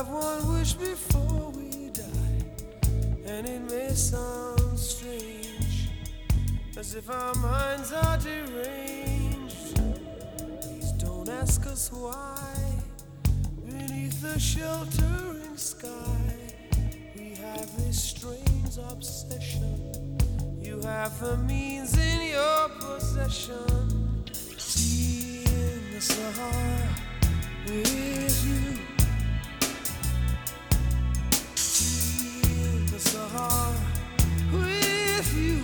have one wish before we die, and it may sound strange, as if our minds are deranged. Please don't ask us why. Beneath the sheltering sky, we have this strange obsession. You have the means in your possession. Tea in the Sahara with you. Tea in the Sahara with you.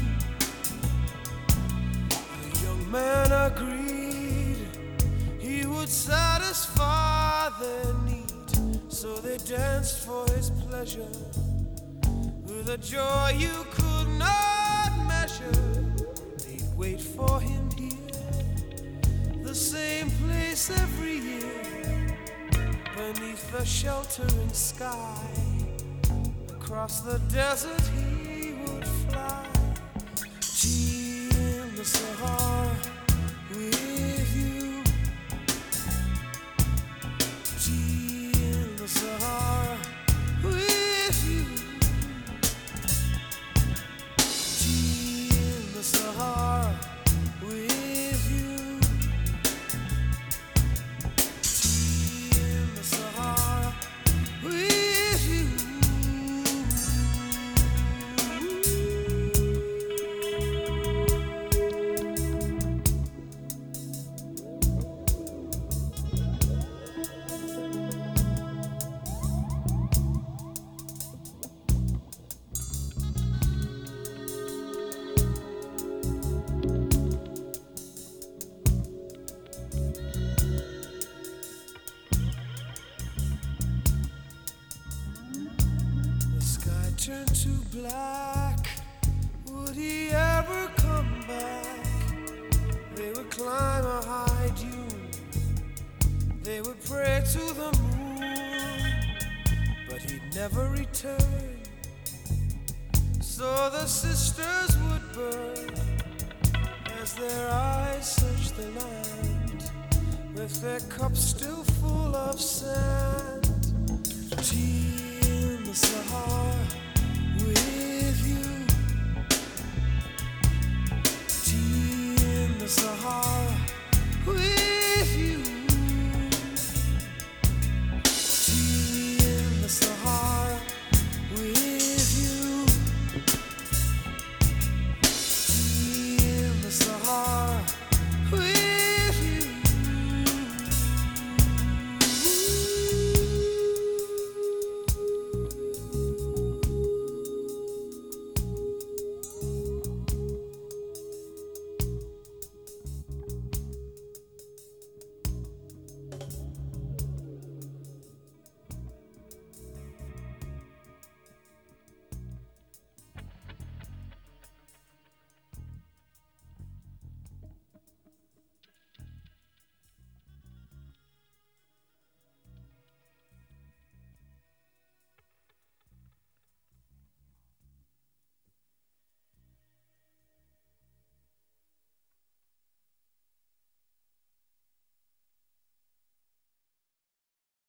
The young man agreed he would satisfy their need, so they danced for his pleasure with a joy you could not measure. They'd wait for him here, the same place every year, beneath the sheltering sky. Across the desert he would fly. Tea in the Sahara with you. Tea in the Sahara with you. Tea in the Sahara with you. Tea in the Sahara with you. The sky turned to black. Would he ever come back? They would climb a high dune, they would pray to the moon, but he'd never return. So the sisters would burn as their eyes searched the land, with their cups still full of sand. Tea in the Sahara with you. Tea in the Sahara with you.